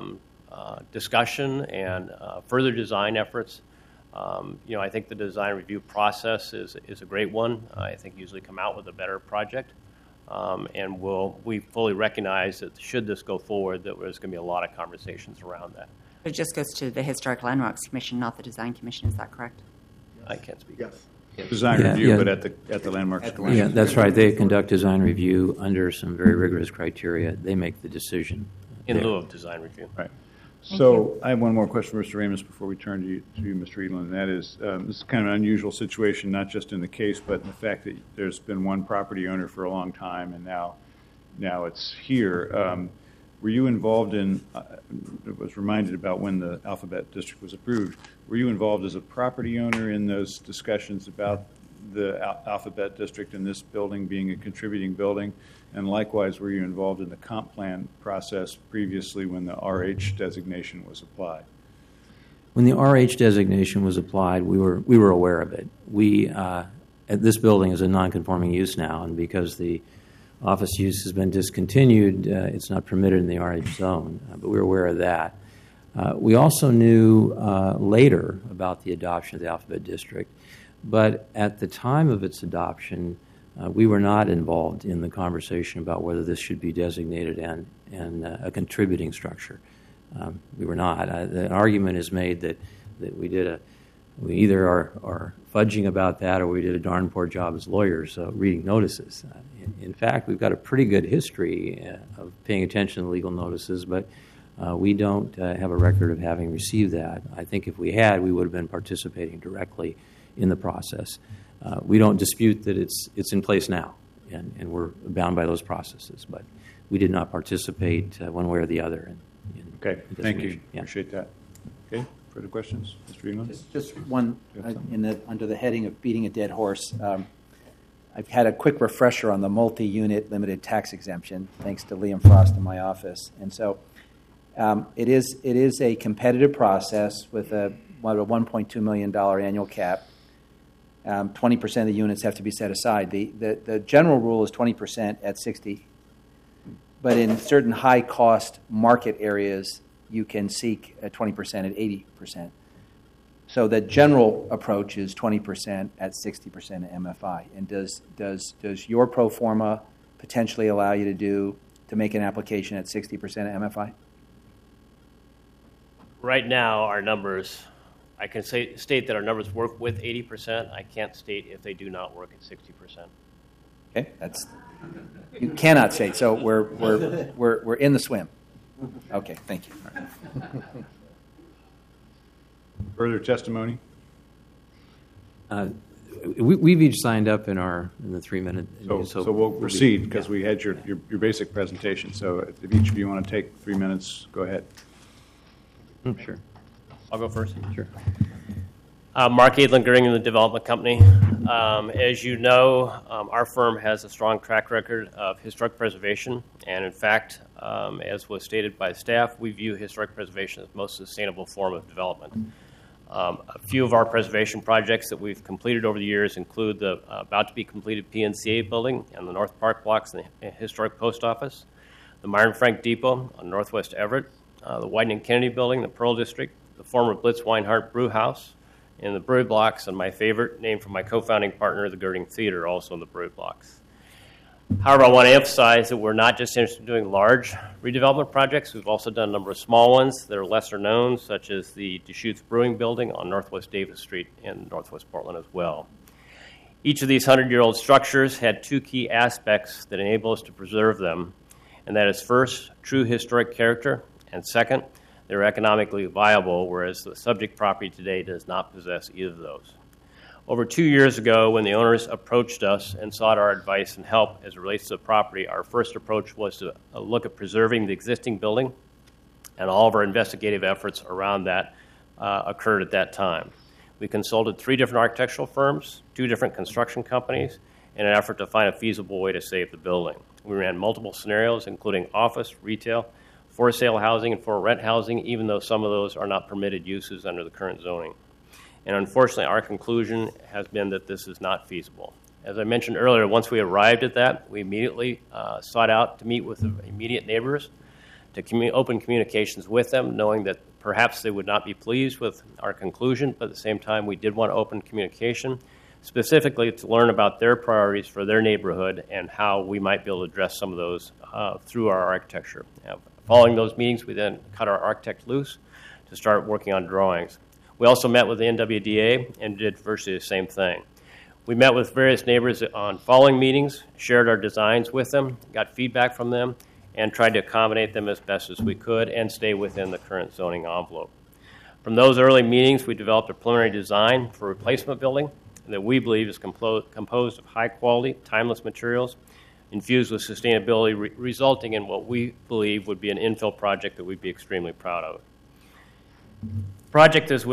discussion and further design efforts. I think the design review process is a great one. I think usually come out with a better project. And we fully recognize that should this go forward, that there's going to be a lot of conversations around that. It just goes to the Historic Landmarks Commission, not the Design Commission. Is that correct? I can't speak. Yes. Design review, but at the landmarks. Yeah, that's right. They conduct design review under some very rigorous criteria. They make the decision. In there. lieu of design review. Right. So I have one more question for Mr. Ramos before we turn to you, Mr. Edlin. That is, this is kind of an unusual situation, not just in the case, but in the fact that there's been one property owner for a long time, and now it's here. Were you involved in, I was reminded about when the Alphabet District was approved, were you involved as a property owner in those discussions about the Alphabet District and this building being a contributing building? And likewise, were you involved in the comp plan process previously when the RH designation was applied? When the RH designation was applied, we were aware of it. This building is a non-conforming use now, and because the office use has been discontinued, it's not permitted in the RH zone, but we were aware of that. We also knew later about the adoption of the Alphabet District, but at the time of its adoption, we were not involved in the conversation about whether this should be designated and a contributing structure. We were not. The argument is made that we either are fudging about that or we did a darn poor job as lawyers reading notices. In fact, we've got a pretty good history of paying attention to legal notices, but we don't have a record of having received that. I think if we had, we would have been participating directly in the process. We don't dispute that it's in place now, and we're bound by those processes, but we did not participate one way or the other. Okay, thank you. Yeah. Appreciate that. Okay, further questions? Mr. Edlin? Just one under the heading of beating a dead horse. I've had a quick refresher on the multi-unit limited tax exemption, thanks to Liam Frost in my office. And so it is a competitive process with a $1.2 million annual cap. 20% of the units have to be set aside. The general rule is 20% at 60, but in certain high-cost market areas, you can seek 20% at 80%. So the general approach is 20% at 60% MFI. And does your pro forma potentially allow you to make an application at 60% MFI? Right now, our numbers, I can state that our numbers work with 80%. I can't state if they do not work at 60%. Okay, you cannot state. So we're in the swim. Okay, thank you. Further testimony? We've each signed up in the 3-minute. So we'll proceed because we had your basic presentation. So if each of you want to take 3 minutes, go ahead. Sure. I'll go first. Sure. Mark Edlin, Gering, the Development Company. As you know, our firm has a strong track record of historic preservation, and in fact, as was stated by staff, we view historic preservation as the most sustainable form of development. A few of our preservation projects that we've completed over the years include the about-to-be-completed PNCA building and the North Park blocks in the historic post office, the Myron Frank Depot on Northwest Everett, the Wieden and Kennedy building, the Pearl District, the former Blitz Weinhardt Brew House, in the Brewery Blocks, and my favorite, named for my co-founding partner, the Girding Theater, also in the Brewery Blocks. However, I want to emphasize that we're not just interested in doing large redevelopment projects. We've also done a number of small ones that are lesser known, such as the Deschutes Brewing Building on Northwest Davis Street in Northwest Portland as well. Each of these 100-year-old structures had two key aspects that enable us to preserve them, and that is first, true historic character, and second, they're economically viable, whereas the subject property today does not possess either of those. Over 2 years ago, when the owners approached us and sought our advice and help as it relates to the property, our first approach was to look at preserving the existing building, and all of our investigative efforts around that occurred at that time. We consulted 3 different architectural firms, 2 different construction companies, in an effort to find a feasible way to save the building. We ran multiple scenarios, including office, retail, for sale housing, and for rent housing, even though some of those are not permitted uses under the current zoning. And unfortunately, our conclusion has been that this is not feasible. As I mentioned earlier, once we arrived at that, we immediately sought out to meet with the immediate neighbors, to open communications with them, knowing that perhaps they would not be pleased with our conclusion, but at the same time, we did want to open communication, specifically to learn about their priorities for their neighborhood and how we might be able to address some of those through our architecture. Following those meetings, we then cut our architect loose to start working on drawings. We also met with the NWDA and did virtually the same thing. We met with various neighbors on following meetings, shared our designs with them, got feedback from them, and tried to accommodate them as best as we could and stay within the current zoning envelope. From those early meetings, we developed a preliminary design for a replacement building that we believe is composed of high-quality, timeless materials infused with sustainability, resulting in what we believe would be an infill project that we'd be extremely proud of. Project is